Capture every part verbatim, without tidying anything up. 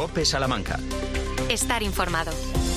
COPE Salamanca. Estar informado.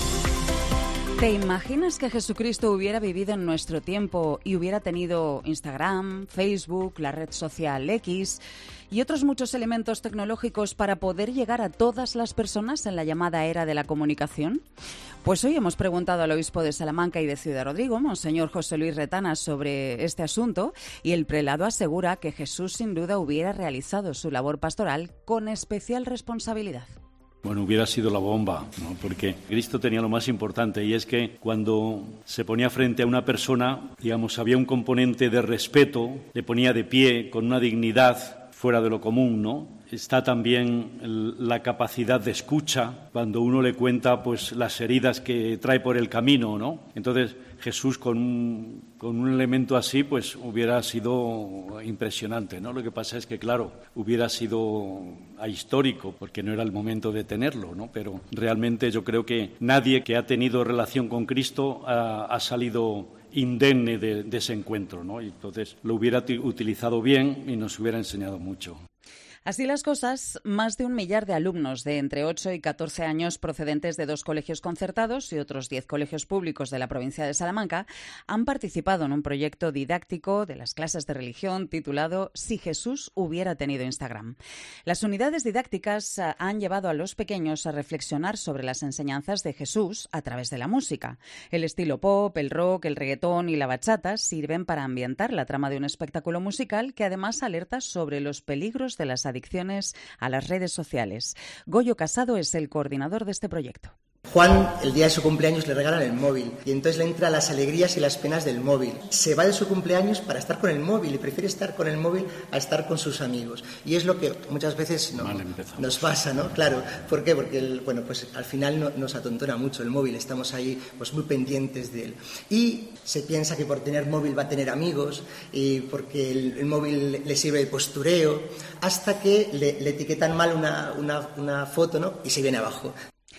¿Te imaginas que Jesucristo hubiera vivido en nuestro tiempo y hubiera tenido Instagram, Facebook, la red social X y otros muchos elementos tecnológicos para poder llegar a todas las personas en la llamada era de la comunicación? Pues hoy hemos preguntado al obispo de Salamanca y de Ciudad Rodrigo, Monseñor José Luis Retana, sobre este asunto, y el prelado asegura que Jesús sin duda hubiera realizado su labor pastoral con especial responsabilidad. Bueno, hubiera sido la bomba, ¿no? Porque Cristo tenía lo más importante, y es que cuando se ponía frente a una persona, digamos, había un componente de respeto, le ponía de pie con una dignidad fuera de lo común, ¿no? Está también la capacidad de escucha, cuando uno le cuenta pues las heridas que trae por el camino, ¿no? Entonces Jesús con un, con un elemento así pues hubiera sido impresionante, ¿no? Lo que pasa es que, claro, hubiera sido ahistórico porque no era el momento de tenerlo, ¿no? Pero realmente yo creo que nadie que ha tenido relación con Cristo ha, ha salido indemne de, de ese encuentro, ¿no? Y entonces lo hubiera t- utilizado bien y nos hubiera enseñado mucho. Así las cosas, más de un millar de alumnos de entre ocho y catorce años procedentes de dos colegios concertados y otros diez colegios públicos de la provincia de Salamanca han participado en un proyecto didáctico de las clases de religión titulado Si Jesús hubiera tenido Instagram. Las unidades didácticas han llevado a los pequeños a reflexionar sobre las enseñanzas de Jesús a través de la música. El estilo pop, el rock, el reggaetón y la bachata sirven para ambientar la trama de un espectáculo musical que además alerta sobre los peligros de las adicciones adicciones a las redes sociales. Goyo Casado es el coordinador de este proyecto. Juan, el día de su cumpleaños, le regalan el móvil y entonces le entran las alegrías y las penas del móvil. Se va de su cumpleaños para estar con el móvil y prefiere estar con el móvil a estar con sus amigos. Y es lo que muchas veces no, nos pasa, ¿no? Claro, ¿por qué? Porque el, bueno, pues al final no, nos atontona mucho el móvil, estamos ahí pues muy pendientes de él. Y se piensa que por tener móvil va a tener amigos y porque el, el móvil le sirve de postureo, hasta que le, le etiquetan mal una, una, una foto, ¿no? Y se viene abajo.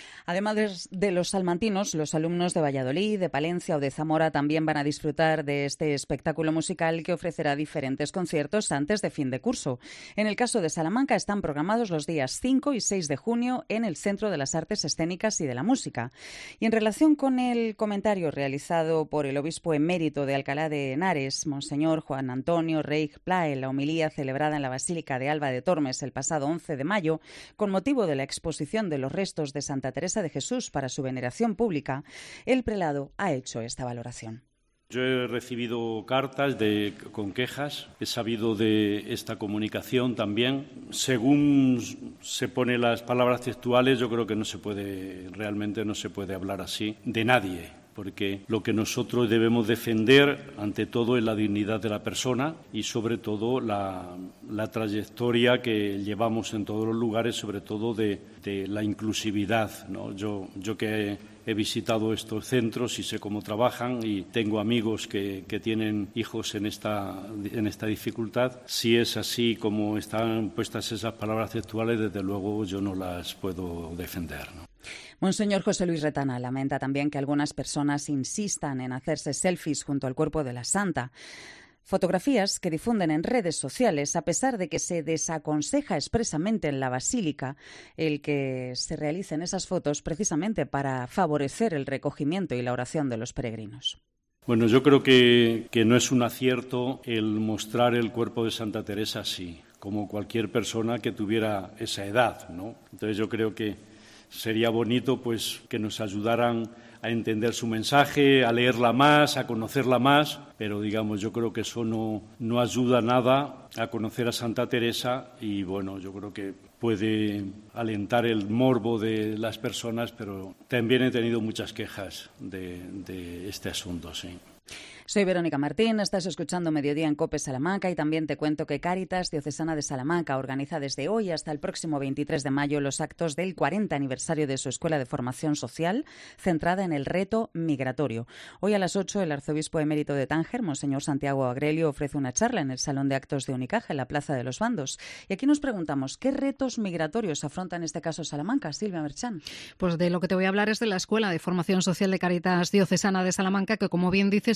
Además de los salmantinos, los alumnos de Valladolid, de Palencia o de Zamora también van a disfrutar de este espectáculo musical que ofrecerá diferentes conciertos antes de fin de curso. En el caso de Salamanca están programados los días cinco y seis de junio en el Centro de las Artes Escénicas y de la Música. Y en relación con el comentario realizado por el obispo emérito de Alcalá de Henares, Monseñor Juan Antonio Reig Pla, en la homilía celebrada en la Basílica de Alba de Tormes el pasado once de mayo, con motivo de la exposición de los restos de Santa Teresa de Jesús para su veneración pública, el prelado ha hecho esta valoración. Yo he recibido cartas de, con quejas, he sabido de esta comunicación también. Según se ponen las palabras textuales, yo creo que no se puede, realmente no se puede hablar así de nadie, porque lo que nosotros debemos defender, ante todo, es la dignidad de la persona y, sobre todo, la, la trayectoria que llevamos en todos los lugares, sobre todo de, de la inclusividad, ¿no? Yo, yo que he, he visitado estos centros y sé cómo trabajan y tengo amigos que, que tienen hijos en esta, en esta dificultad. Si es así como están puestas esas palabras textuales, desde luego yo no las puedo defender, ¿no? Monseñor José Luis Retana lamenta también que algunas personas insistan en hacerse selfies junto al cuerpo de la santa. Fotografías que difunden en redes sociales, a pesar de que se desaconseja expresamente en la Basílica el que se realicen esas fotos precisamente para favorecer el recogimiento y la oración de los peregrinos. Bueno, yo creo que, que no es un acierto el mostrar el cuerpo de Santa Teresa así, como cualquier persona que tuviera esa edad, ¿no? Entonces yo creo que sería bonito pues que nos ayudaran a entender su mensaje, a leerla más, a conocerla más, pero digamos, yo creo que eso no, no ayuda nada a conocer a Santa Teresa y bueno, yo creo que puede alentar el morbo de las personas, pero también he tenido muchas quejas de, de este asunto, sí. Soy Verónica Martín, estás escuchando Mediodía en COPE Salamanca y también te cuento que Cáritas Diocesana de Salamanca organiza desde hoy hasta el próximo veintitrés de mayo los actos del cuarenta aniversario de su Escuela de Formación Social, centrada en el reto migratorio. Hoy a las ocho el arzobispo emérito de Tánger, Monseñor Santiago Agrelio, ofrece una charla en el Salón de Actos de Unicaja, en la Plaza de los Bandos. Y aquí nos preguntamos, ¿qué retos migratorios afronta en este caso Salamanca? Silvia Merchán. Pues de lo que te voy a hablar es de la Escuela de Formación Social de Cáritas Diocesana de Salamanca, que como bien dices celebra su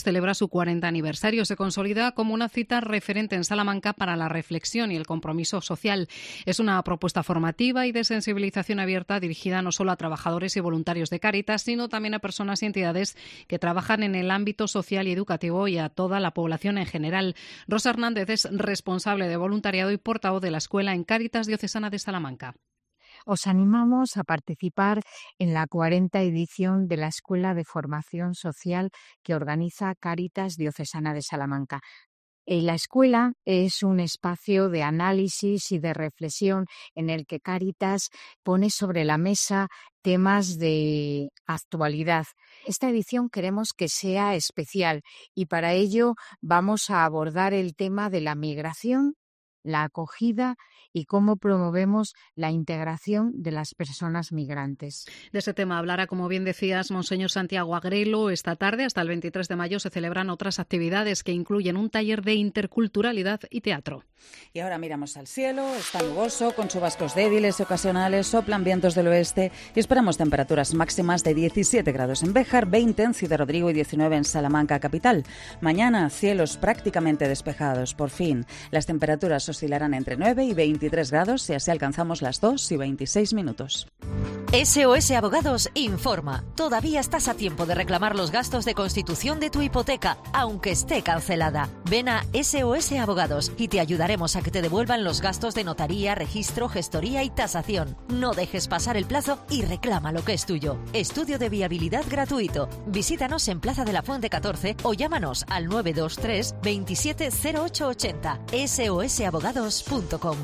su cuarenta aniversario. Se consolida como una cita referente en Salamanca para la reflexión y el compromiso social. Es una propuesta formativa y de sensibilización abierta dirigida no solo a trabajadores y voluntarios de Cáritas, sino también a personas y entidades que trabajan en el ámbito social y educativo y a toda la población en general. Rosa Hernández es responsable de voluntariado y portavoz de la escuela en Cáritas Diocesana de Salamanca. Os animamos a participar en la cuarenta edición de la Escuela de Formación Social que organiza Cáritas Diocesana de Salamanca. La escuela es un espacio de análisis y de reflexión en el que Cáritas pone sobre la mesa temas de actualidad. Esta edición queremos que sea especial y para ello vamos a abordar el tema de la migración, la acogida y cómo promovemos la integración de las personas migrantes. De ese tema hablará, como bien decías, Monseñor Santiago Agrelo. Esta tarde, hasta el veintitrés de mayo, se celebran otras actividades que incluyen un taller de interculturalidad y teatro. Y ahora miramos al cielo, está nuboso, con chubascos débiles y ocasionales, soplan vientos del oeste y esperamos temperaturas máximas de diecisiete grados en Béjar, veinte en Ciudad Rodrigo y diecinueve en Salamanca capital. Mañana, cielos prácticamente despejados, por fin. Las temperaturas oscilarán entre nueve y veintitrés grados y así alcanzamos las dos y veintiséis minutos. S O S Abogados informa. Todavía estás a tiempo de reclamar los gastos de constitución de tu hipoteca, aunque esté cancelada. Ven a S O S Abogados y te ayudaremos a que te devuelvan los gastos de notaría, registro, gestoría y tasación. No dejes pasar el plazo y reclama lo que es tuyo. Estudio de viabilidad gratuito. Visítanos en Plaza de la Fuente catorce o llámanos al nueve dos tres veintisiete cero ocho ochenta. S O S abogados punto com.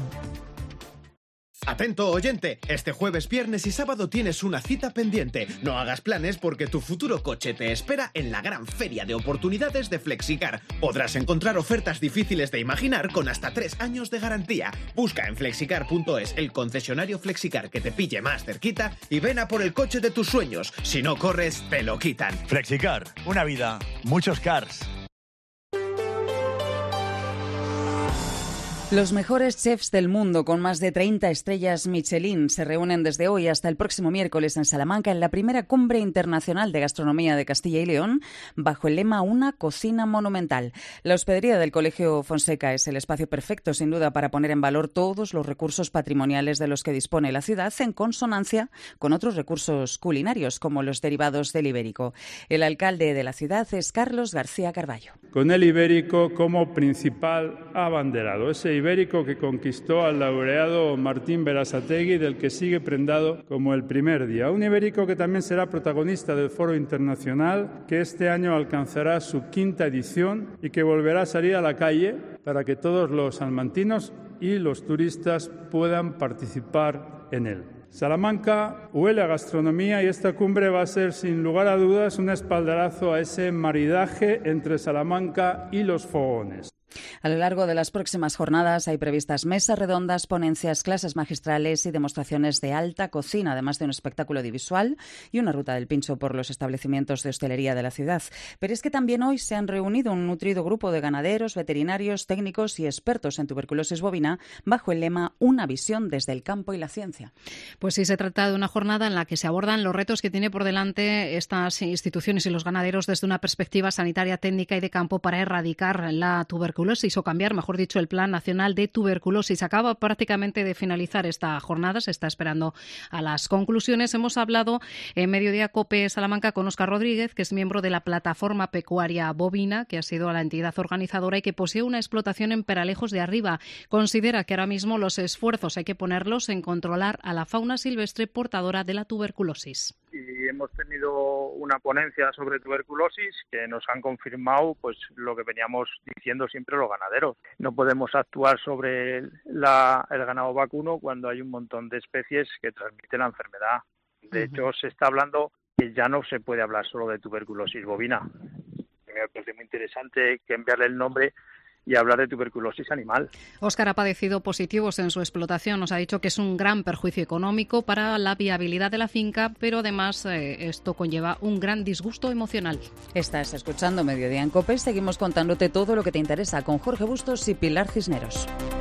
Atento oyente, este jueves, viernes y sábado tienes una cita pendiente. No hagas planes porque tu futuro coche te espera en la gran feria de oportunidades de Flexicar. Podrás encontrar ofertas difíciles de imaginar con hasta tres años de garantía. Busca en flexicar punto es el concesionario Flexicar que te pille más cerquita y ven a por el coche de tus sueños. Si no corres, te lo quitan. Flexicar, una vida, muchos cars. Los mejores chefs del mundo, con más de treinta estrellas Michelin, se reúnen desde hoy hasta el próximo miércoles en Salamanca en la primera Cumbre Internacional de Gastronomía de Castilla y León, bajo el lema Una cocina monumental. La hospedería del Colegio Fonseca es el espacio perfecto, sin duda, para poner en valor todos los recursos patrimoniales de los que dispone la ciudad, en consonancia con otros recursos culinarios, como los derivados del ibérico. El alcalde de la ciudad es Carlos García Carballo. Con el ibérico como principal abanderado, ese ibérico que conquistó al laureado Martín Berasategui, del que sigue prendado como el primer día. Un ibérico que también será protagonista del Foro Internacional, que este año alcanzará su quinta edición y que volverá a salir a la calle para que todos los salmantinos y los turistas puedan participar en él. Salamanca huele a gastronomía y esta cumbre va a ser, sin lugar a dudas, un espaldarazo a ese maridaje entre Salamanca y los fogones. A lo largo de las próximas jornadas hay previstas mesas redondas, ponencias, clases magistrales y demostraciones de alta cocina, además de un espectáculo audiovisual y una ruta del pincho por los establecimientos de hostelería de la ciudad. Pero es que también hoy se han reunido un nutrido grupo de ganaderos, veterinarios, técnicos y expertos en tuberculosis bovina bajo el lema Una visión desde el campo y la ciencia. Pues sí, se trata de una jornada en la que se abordan los retos que tiene por delante estas instituciones y los ganaderos desde una perspectiva sanitaria, técnica y de campo para erradicar la tuberculosis o cambiar, mejor dicho, el Plan Nacional de Tuberculosis. Acaba prácticamente de finalizar esta jornada, se está esperando a las conclusiones. Hemos hablado en Mediodía COPE Salamanca con Óscar Rodríguez, que es miembro de la Plataforma Pecuaria Bovina, que ha sido la entidad organizadora y que posee una explotación en Peralejos de Arriba. Considera que ahora mismo los esfuerzos hay que ponerlos en controlar a la fauna silvestre portadora de la tuberculosis. Y hemos tenido una ponencia sobre tuberculosis que nos han confirmado pues lo que veníamos diciendo siempre los ganaderos. No podemos actuar sobre la, el ganado vacuno cuando hay un montón de especies que transmiten la enfermedad. De uh-huh. hecho, se está hablando que ya no se puede hablar solo de tuberculosis bovina. Me parece muy interesante que enviarle el nombre y hablar de tuberculosis animal. Óscar ha padecido positivos en su explotación. Nos ha dicho que es un gran perjuicio económico para la viabilidad de la finca, pero además eh, esto conlleva un gran disgusto emocional. Estás escuchando Mediodía en COPE. Seguimos contándote todo lo que te interesa con Jorge Bustos y Pilar Cisneros.